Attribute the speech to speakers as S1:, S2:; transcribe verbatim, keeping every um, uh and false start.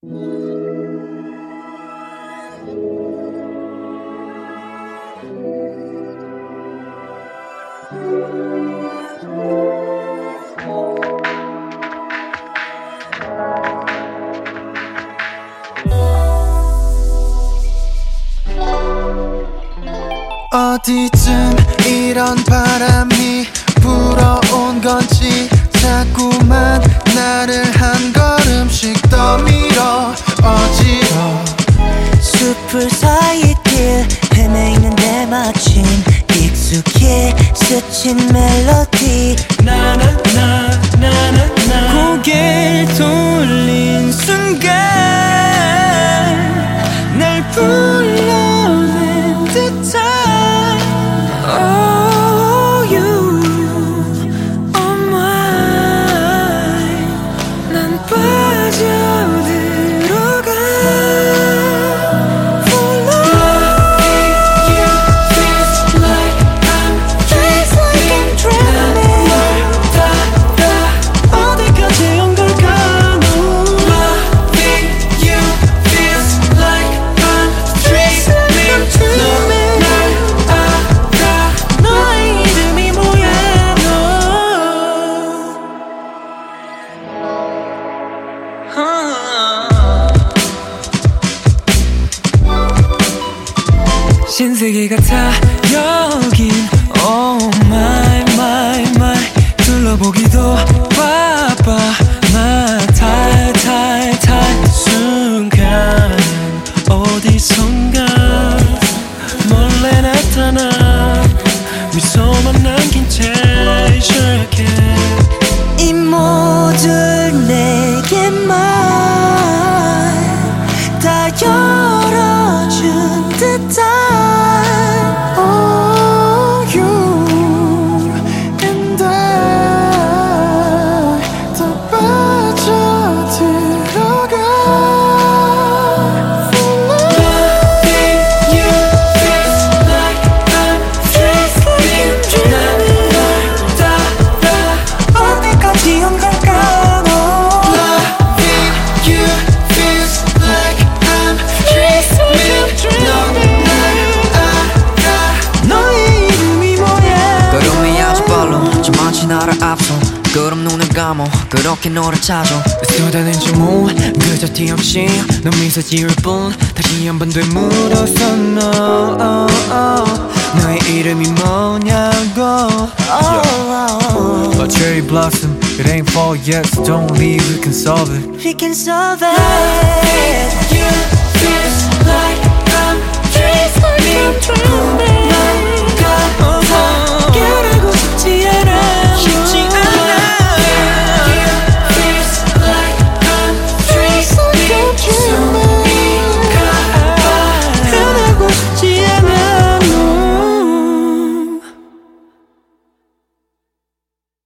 S1: 어디쯤 이런 바람이 불어온 건지 자꾸만 나를 한 걸음씩 더 밀어 어지러
S2: 숲을 사이 길 헤매이는데 마침 익숙해 스친 멜로디
S1: 나나나나나나 고개를 돌린 순간 날 불러낸 듯한
S2: Oh you oh my 난 빠져들어가
S1: 신세계 같아 여긴 Oh my my my 둘러보기도 바빠 나 탈탈탈 순간 어디선가 몰래 나타나 미소만 남긴 채 시작해
S2: 이 모든 내게만 다 열어준 듯한
S1: Oh you and I 더 빠져들어가 Loving you feels like I'm dreaming 난 널 따라
S2: 어디까지 온 걸까
S1: Loving you feels like I'm dreaming 넌 날 알아 너의 이름이 뭐야
S3: 걸음이 아주 빨라 저만치 나를 앞서 걸음 눈을 감어 그렇게 너를 찾아
S1: 쏟아낸 주문 그저 티 없이 넌 미소 지을 뿐 다시 한 번 되물어서 너 너의 이름이 뭐냐고
S2: oh,
S4: A cherry blossom, it ain't fall yet, so don't leave, we can solve it.
S2: We can solve it.
S1: You